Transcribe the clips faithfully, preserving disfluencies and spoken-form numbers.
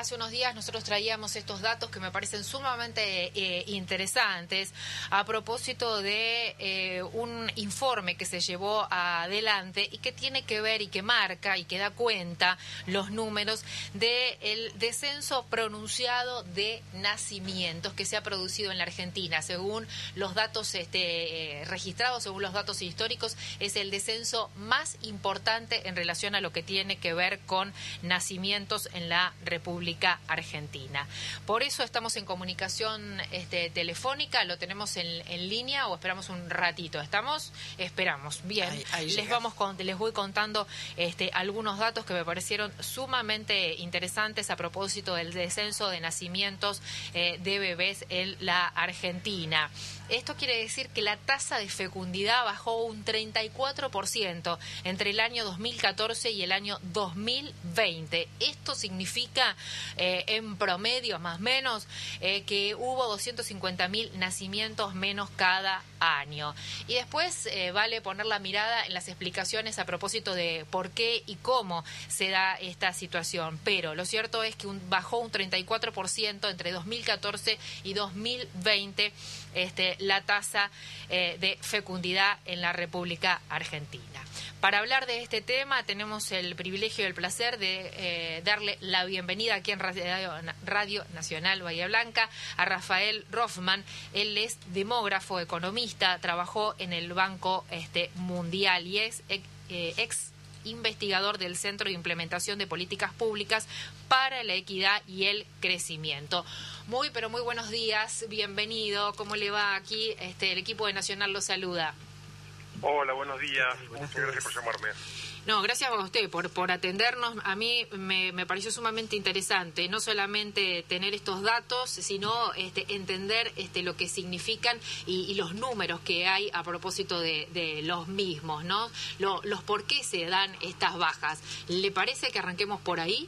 hace unos días nosotros traíamos estos datos que me parecen sumamente eh, interesantes a propósito de eh, un informe que se llevó adelante y que tiene que ver y que marca y que da cuenta los números del descenso pronunciado de nacimientos que se ha producido en la Argentina. Según los datos este, eh, registrados, según los datos históricos, es el descenso más importante en relación a lo que tiene que ver con nacimientos en la República Argentina. Por eso estamos en comunicación este, telefónica, lo tenemos en, en línea o esperamos un ratito. ¿Estamos? Esperamos. Bien, ahí, ahí les vamos con, les voy contando este, algunos datos que me parecieron sumamente interesantes a propósito del descenso de nacimientos eh, de bebés en la Argentina. Esto quiere decir que la tasa de fecundidad bajó un treinta y cuatro por ciento entre el año dos mil catorce y el año dos mil veinte. Esto significa, eh, en promedio, más o menos, eh, que hubo doscientos cincuenta mil nacimientos menos cada año. Y después eh, vale poner la mirada en las explicaciones a propósito de por qué y cómo se da esta situación. Pero lo cierto es que un, bajó un treinta y cuatro por ciento entre dos mil catorce y dos mil veinte este, la tasa eh, de fecundidad en la República Argentina. Para hablar de este tema tenemos el privilegio y el placer de eh, darle la bienvenida aquí en Radio, Radio Nacional Bahía Blanca a Rafael Rothman. Él es demógrafo, economista, trabajó en el Banco este, Mundial y es eh, ex investigador del Centro de Implementación de Políticas Públicas para la Equidad y el Crecimiento. Muy, pero muy buenos días, bienvenido. ¿Cómo le va aquí? Este, el equipo de Nacional lo saluda. Hola, buenos días. Muchas gracias por llamarme. No, gracias a usted por, por atendernos. A mí me, me pareció sumamente interesante no solamente tener estos datos, sino este, entender este, lo que significan y, y los números que hay a propósito de, de los mismos, ¿no? Lo, los por qué se dan estas bajas. ¿Le parece que arranquemos por ahí?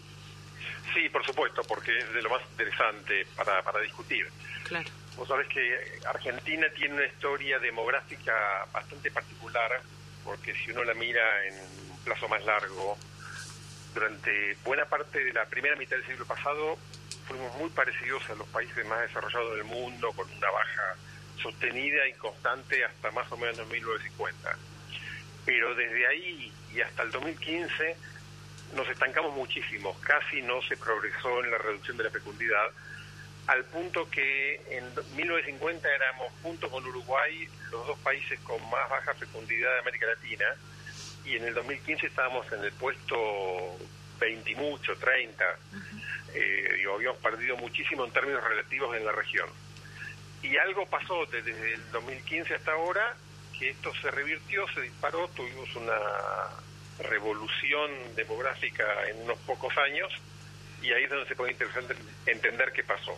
Sí, por supuesto, porque es de lo más interesante para, para discutir. Claro. Vos sabés que Argentina tiene una historia demográfica bastante particular, porque si uno la mira en un plazo más largo, durante buena parte de la primera mitad del siglo pasado fuimos muy parecidos a los países más desarrollados del mundo, con una baja sostenida y constante hasta más o menos mil novecientos cincuenta. Pero desde ahí y hasta el dos mil quince nos estancamos muchísimo, casi no se progresó en la reducción de la fecundidad, al punto que en mil novecientos cincuenta éramos, junto con Uruguay, los dos países con más baja fecundidad de América Latina, y en el dos mil quince estábamos en el puesto veinte y mucho, treinta. Uh-huh. eh, digo, habíamos perdido muchísimo en términos relativos en la región. Y algo pasó desde el dos mil quince hasta ahora, que esto se revirtió, se disparó, tuvimos una revolución demográfica en unos pocos años, y ahí es donde se pone interesante entender qué pasó.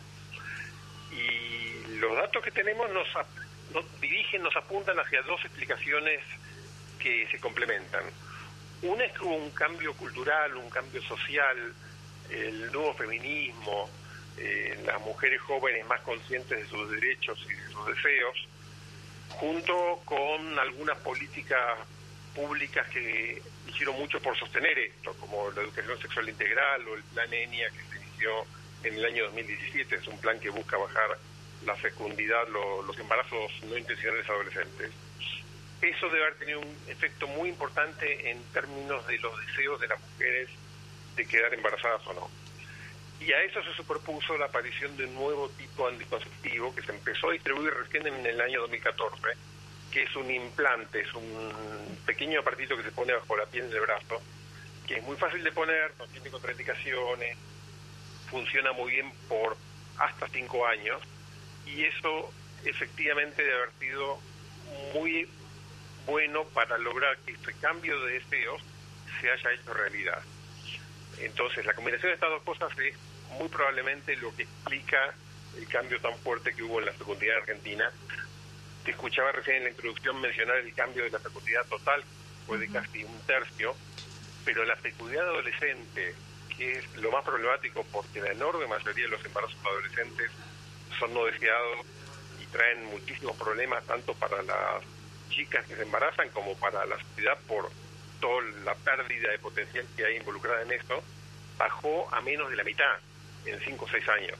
Y los datos que tenemos nos, nos dirigen, nos apuntan hacia dos explicaciones que se complementan. Una es que hubo un cambio cultural, un cambio social, el nuevo feminismo, eh, las mujeres jóvenes más conscientes de sus derechos y de sus deseos, junto con algunas políticas públicas que hicieron mucho por sostener esto, como la educación sexual integral o el plan ENIA que se inició en el año dos mil diecisiete. Es un plan que busca bajar la fecundidad, lo, los embarazos no intencionales adolescentes. Eso debe haber tenido un efecto muy importante en términos de los deseos de las mujeres de quedar embarazadas o no. Y a eso se superpuso la aparición de un nuevo tipo anticonceptivo que se empezó a distribuir recién en el año dos mil catorce, que es un implante, es un pequeño aparatito que se pone bajo la piel del brazo, que es muy fácil de poner, no tiene contraindicaciones, funciona muy bien por hasta cinco años, y eso efectivamente debe haber sido muy bueno para lograr que este cambio de deseos se haya hecho realidad. Entonces, la combinación de estas dos cosas es muy probablemente lo que explica el cambio tan fuerte que hubo en la fecundidad argentina. Te escuchaba recién en la introducción mencionar el cambio de la fecundidad total, fue de casi un tercio, pero la fecundidad adolescente, que es lo más problemático porque la enorme mayoría de los embarazos adolescentes son no deseados y traen muchísimos problemas tanto para las chicas que se embarazan como para la sociedad por toda la pérdida de potencial que hay involucrada en esto, bajó a menos de la mitad. en cinco o seis años.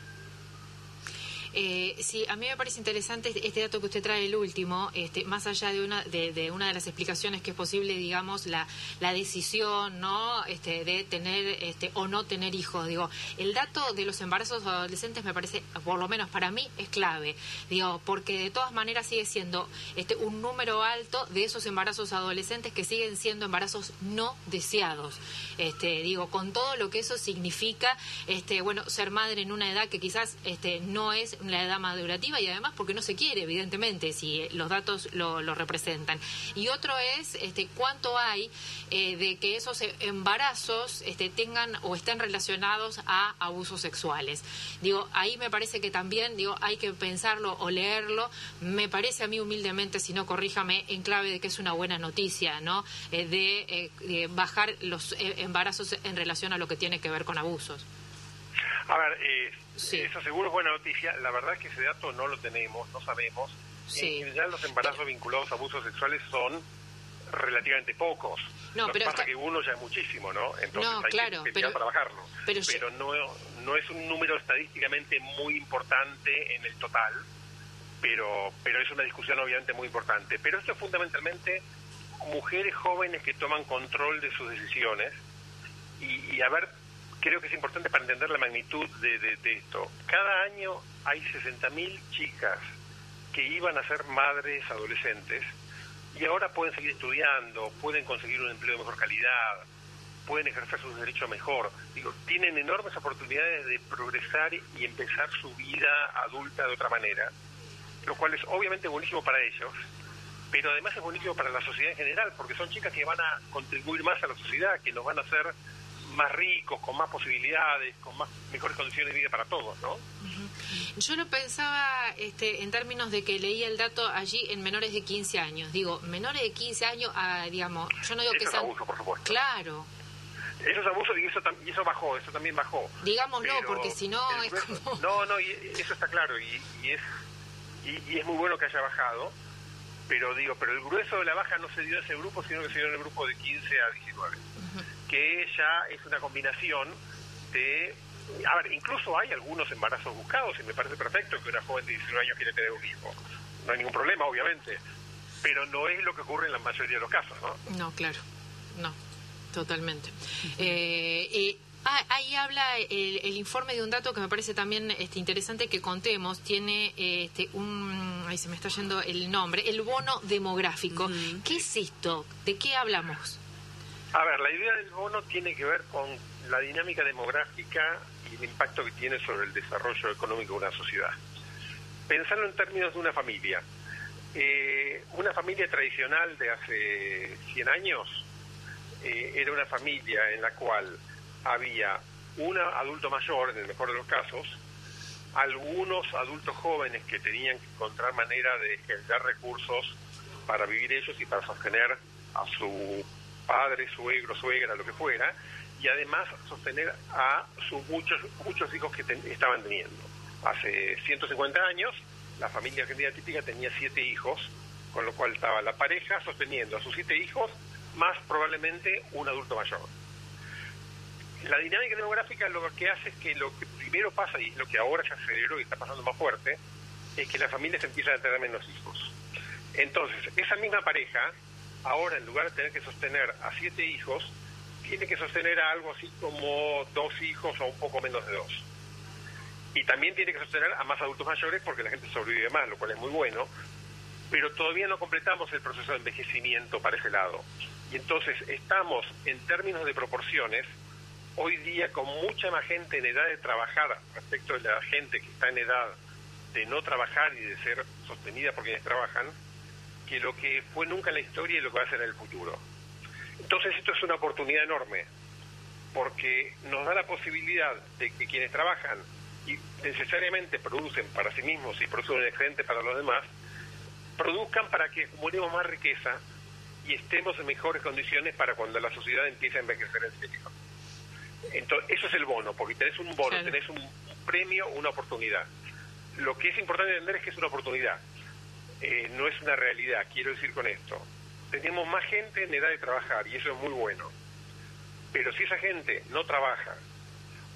Eh, sí, a mí me parece interesante este, este dato que usted trae, el último, este, más allá de una de, de una de las explicaciones que es posible, digamos, la, la decisión, ¿no?, este, de tener este, o no tener hijos. Digo, el dato de los embarazos adolescentes me parece, por lo menos para mí, es clave. Digo, porque de todas maneras sigue siendo este, un número alto de esos embarazos adolescentes que siguen siendo embarazos no deseados. Este, digo, con todo lo que eso significa, este, bueno, ser madre en una edad que quizás este, no es la edad madurativa, y además porque no se quiere, evidentemente, si los datos lo, lo representan. Y otro es este, cuánto hay eh, de que esos embarazos este, tengan o estén relacionados a abusos sexuales. Digo, ahí me parece que también digo hay que pensarlo o leerlo. Me parece a mí humildemente, si no corríjame, en clave de que es una buena noticia, ¿no? Eh, de, eh, de bajar los eh, embarazos en relación a lo que tiene que ver con abusos. A ver, eh, sí. eso seguro es buena noticia. La verdad es que ese dato no lo tenemos, no sabemos. Sí. En general los embarazos vinculados a abusos sexuales son relativamente pocos. No, lo pero que pasa está... que uno ya es muchísimo, ¿no? Entonces no, hay claro, que pero... para bajarlo. Pero, pero yo... no, no es un número estadísticamente muy importante en el total, pero, pero es una discusión obviamente muy importante. Pero esto es fundamentalmente mujeres jóvenes que toman control de sus decisiones y, y a ver... Creo que es importante para entender la magnitud de, de, de esto. Cada año hay sesenta mil chicas que iban a ser madres adolescentes y ahora pueden seguir estudiando, pueden conseguir un empleo de mejor calidad, pueden ejercer sus derechos mejor. Digo, tienen enormes oportunidades de progresar y empezar su vida adulta de otra manera, lo cual es obviamente buenísimo para ellos, pero además es buenísimo para la sociedad en general, porque son chicas que van a contribuir más a la sociedad, que nos van a hacer más ricos, con más posibilidades, con más mejores condiciones de vida para todos, ¿no? Uh-huh. Yo lo pensaba este, en términos de que leía el dato allí en menores de quince años. Digo, menores de quince años, ah, digamos, yo no digo eso que es sean... abuso, por supuesto. Claro. Eso es abuso y eso, y eso bajó, eso también bajó. Digámoslo, pero porque si no es grueso, como... No, no, y eso está claro, y, y es y, y es muy bueno que haya bajado, pero digo, pero el grueso de la baja no se dio en ese grupo, sino que se dio en el grupo de quince a diecinueve. Que ya es una combinación de... A ver, incluso hay algunos embarazos buscados, y me parece perfecto que una joven de diecinueve años quiere tener un hijo. No hay ningún problema, obviamente, pero no es lo que ocurre en la mayoría de los casos, ¿no? No, claro, no, totalmente. Uh-huh. eh, eh, ah, ahí habla el, el informe de un dato que me parece también este, interesante que contemos. Tiene este, un... Ahí se me está yendo el nombre, el bono demográfico. Uh-huh. ¿Qué es esto? ¿De qué hablamos? A ver, la idea del bono tiene que ver con la dinámica demográfica y el impacto que tiene sobre el desarrollo económico de una sociedad. Pensarlo en términos de una familia. Eh, una familia tradicional de hace cien años eh, era una familia en la cual había un adulto mayor, en el mejor de los casos, algunos adultos jóvenes que tenían que encontrar manera de generar recursos para vivir ellos y para sostener a su padre, suegro, suegra, lo que fuera, y además sostener a sus muchos muchos hijos que ten, estaban teniendo. Hace ciento cincuenta años, la familia argentina típica tenía siete hijos, con lo cual estaba la pareja sosteniendo a sus siete hijos, más probablemente un adulto mayor. La dinámica demográfica lo que hace es que lo que primero pasa, y es lo que ahora se aceleró y está pasando más fuerte, es que las familias empiezan a tener menos hijos. Entonces, esa misma pareja, ahora en lugar de tener que sostener a siete hijos, tiene que sostener a algo así como dos hijos o un poco menos de dos. Y también tiene que sostener a más adultos mayores porque la gente sobrevive más, lo cual es muy bueno, pero todavía no completamos el proceso de envejecimiento para ese lado. Y entonces estamos, en términos de proporciones, hoy día con mucha más gente en edad de trabajar respecto de la gente que está en edad de no trabajar y de ser sostenida por quienes trabajan, que lo que fue nunca en la historia y lo que va a ser en el futuro. Entonces esto es una oportunidad enorme, porque nos da la posibilidad de que quienes trabajan y necesariamente producen para sí mismos y producen un excedente para los demás, produzcan para que acumulemos más riqueza y estemos en mejores condiciones para cuando la sociedad empiece a envejecer en serio. Entonces, eso es el bono, porque tenés un bono, claro. tenés un, un premio, una oportunidad. Lo que es importante entender es que es una oportunidad. Eh, no es una realidad, quiero decir con esto. Tenemos más gente en edad de trabajar y eso es muy bueno. Pero si esa gente no trabaja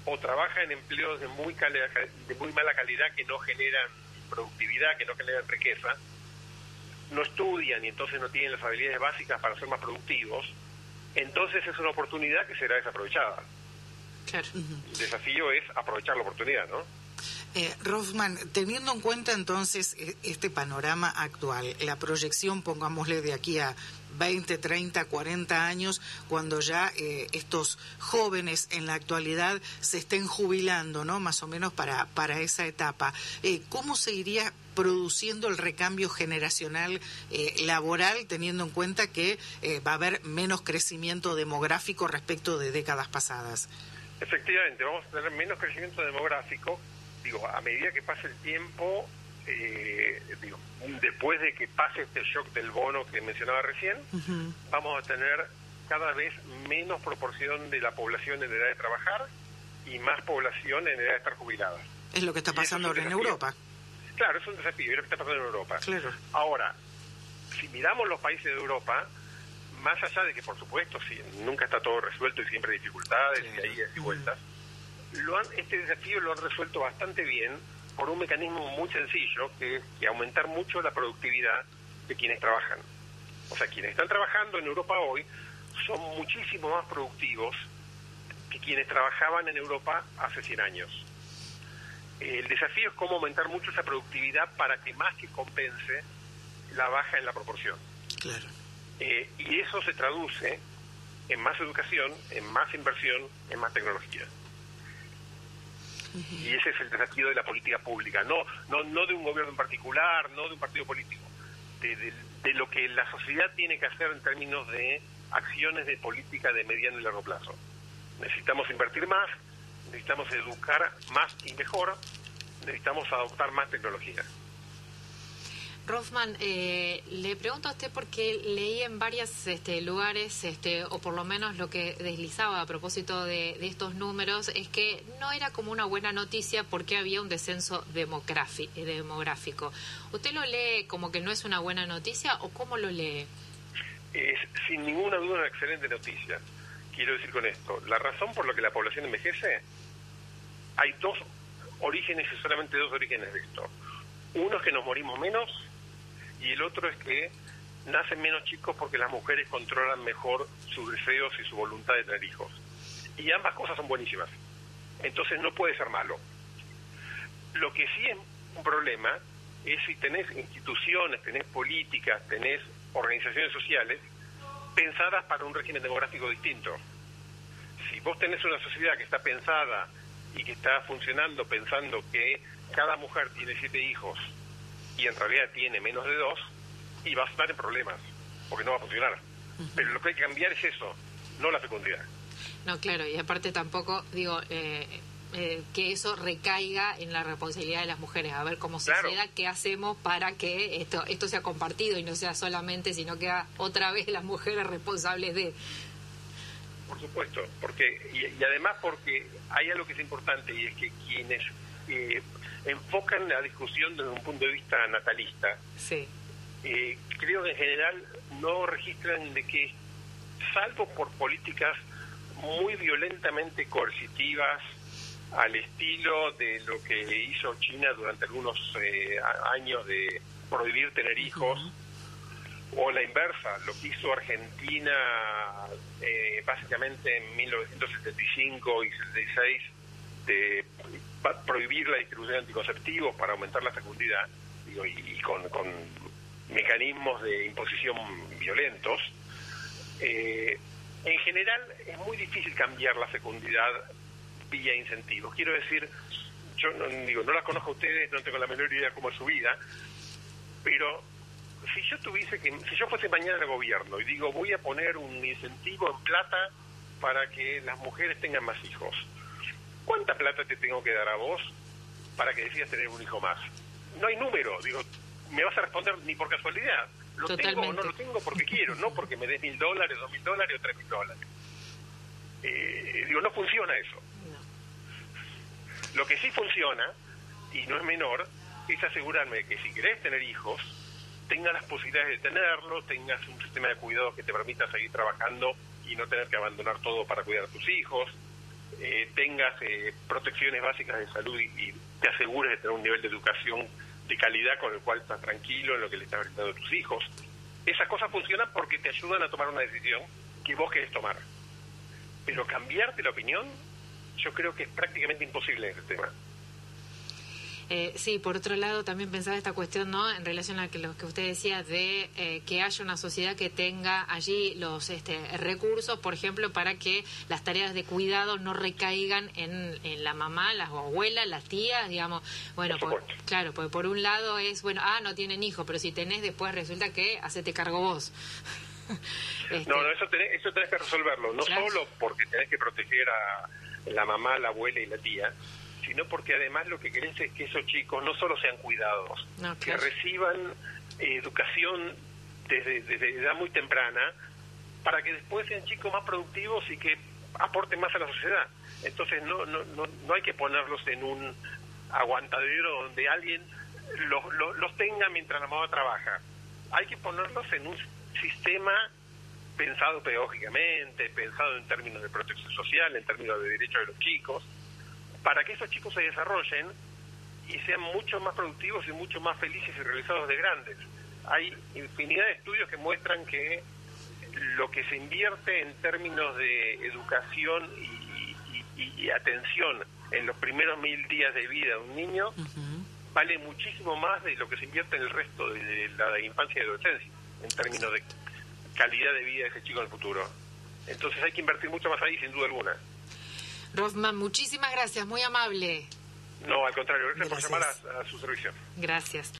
o trabaja en empleos de muy, calidad, de muy mala calidad que no generan productividad, que no generan riqueza, no estudian y entonces no tienen las habilidades básicas para ser más productivos, entonces es una oportunidad que será desaprovechada. Claro. El desafío es aprovechar la oportunidad, ¿no? Eh, Rothman, teniendo en cuenta entonces este panorama actual, la proyección, pongámosle de aquí a veinte, treinta, cuarenta años, cuando ya eh, estos jóvenes en la actualidad se estén jubilando, ¿no? Más o menos para, para esa etapa, eh, ¿cómo se iría produciendo el recambio generacional eh, laboral, teniendo en cuenta que eh, va a haber menos crecimiento demográfico respecto de décadas pasadas? Efectivamente, vamos a tener menos crecimiento demográfico. Digo, a medida que pase el tiempo, eh, digo, después de que pase este shock del bono que mencionaba recién, uh-huh. vamos a tener cada vez menos proporción de la población en edad de trabajar y más población en edad de estar jubilada. Es lo que está pasando ahora en Europa. Claro, es un desafío, es lo que está pasando en Europa. Claro. Ahora, si miramos los países de Europa, más allá de que, por supuesto, si nunca está todo resuelto y siempre hay dificultades claro. y hay idas y vueltas, uh-huh. Lo han, este desafío lo han resuelto bastante bien por un mecanismo muy sencillo, que es que aumentar mucho la productividad de quienes trabajan. O sea, quienes están trabajando en Europa hoy son muchísimo más productivos que quienes trabajaban en Europa hace cien años. El desafío es cómo aumentar mucho esa productividad para que más que compense la baja en la proporción. Claro. Eh, y eso se traduce en más educación, en más inversión, en más tecnología. Y ese es el desafío de la política pública, no no no de un gobierno en particular, no de un partido político, de, de, de lo que la sociedad tiene que hacer en términos de acciones de política de mediano y largo plazo. Necesitamos invertir más, necesitamos educar más y mejor, necesitamos adoptar más tecnología. Rothman, eh, le pregunto a usted porque leí en varios este, lugares, este, o por lo menos lo que deslizaba a propósito de, de estos números, es que no era como una buena noticia porque había un descenso demográfico. ¿Usted lo lee como que no es una buena noticia o cómo lo lee? Es sin ninguna duda una excelente noticia. Quiero decir con esto, la razón por la que la población envejece, hay dos orígenes y solamente dos orígenes de esto. Uno es que nos morimos menos, y el otro es que nacen menos chicos porque las mujeres controlan mejor sus deseos y su voluntad de tener hijos. Y ambas cosas son buenísimas. Entonces no puede ser malo. Lo que sí es un problema es si tenés instituciones, tenés políticas, tenés organizaciones sociales pensadas para un régimen demográfico distinto. Si vos tenés una sociedad que está pensada y que está funcionando pensando que cada mujer tiene siete hijos y en realidad tiene menos de dos, y va a estar en problemas, porque no va a funcionar. Uh-huh. Pero lo que hay que cambiar es eso, no la fecundidad. No, claro, y aparte tampoco, digo, eh, eh, que eso recaiga en la responsabilidad de las mujeres. A ver, como sociedad, claro. ¿Qué hacemos para que esto esto sea compartido y no sea solamente, sino que otra vez las mujeres responsables de... Por supuesto, porque y, y además porque hay algo que es importante, y es que quienes... Eh, enfocan la discusión desde un punto de vista natalista. Sí. Eh, creo que en general no registran de que, salvo por políticas muy violentamente coercitivas, al estilo de lo que hizo China durante algunos eh, años de prohibir tener hijos, uh-huh. o la inversa, lo que hizo Argentina eh, básicamente en mil novecientos setenta y cinco y setenta y seis, de prohibir la distribución de anticonceptivos para aumentar la fecundidad, digo, y, y con, con mecanismos de imposición violentos. Eh, en general es muy difícil cambiar la fecundidad vía incentivos. Quiero decir, yo no, digo, no las conozco a ustedes, no tengo la menor idea cómo es su vida, pero si yo tuviese que, si yo fuese mañana al gobierno y digo voy a poner un incentivo en plata para que las mujeres tengan más hijos, ¿cuánta plata te tengo que dar a vos para que decidas tener un hijo más? No hay número, digo, me vas a responder ni por casualidad. Lo Totalmente. tengo o no lo tengo porque quiero, no porque me des mil dólares, dos mil dólares o tres mil dólares. Eh, digo, no funciona eso. No. Lo que sí funciona, y no es menor, es asegurarme que si querés tener hijos, tengas las posibilidades de tenerlos, tengas un sistema de cuidados que te permita seguir trabajando y no tener que abandonar todo para cuidar a tus hijos, eh, tengas eh, protecciones básicas de salud y, y te asegures de tener un nivel de educación de calidad con el cual estás tranquilo en lo que le estás brindando a tus hijos. Esas cosas funcionan porque te ayudan a tomar una decisión que vos querés tomar. Pero cambiarte la opinión, yo creo que es prácticamente imposible en este tema. Eh, sí, por otro lado también pensaba esta cuestión, ¿no?, en relación a que lo que usted decía de eh, que haya una sociedad que tenga allí los este, recursos, por ejemplo, para que las tareas de cuidado no recaigan en, en la mamá, las abuelas, las tías, digamos. Bueno, por, claro, porque por un lado es, bueno, ah, no tienen hijos, pero si tenés después resulta que hacete cargo vos. este... No, no, eso tenés, eso tenés que resolverlo, no claro. Solo porque tenés que proteger a la mamá, la abuela y la tía, sino porque además lo que querés es que esos chicos no solo sean cuidados, no, claro. que reciban eh, educación desde, desde edad muy temprana, para que después sean chicos más productivos y que aporten más a la sociedad. Entonces no no no, no hay que ponerlos en un aguantadero donde alguien los, los, los tenga mientras la mamá trabaja. Hay que ponerlos en un sistema pensado pedagógicamente, pensado en términos de protección social, en términos de derechos de los chicos, para que esos chicos se desarrollen y sean mucho más productivos y mucho más felices y realizados de grandes. Hay infinidad de estudios que muestran que lo que se invierte en términos de educación y, y, y atención en los primeros mil días de vida de un niño uh-huh. vale muchísimo más de lo que se invierte en el resto de la infancia y adolescencia, en términos de calidad de vida de ese chico en el futuro. Entonces hay que invertir mucho más ahí, sin duda alguna. Rothman, muchísimas gracias, muy amable. No, al contrario, gracias, gracias. por llamar a, a su servicio. Gracias.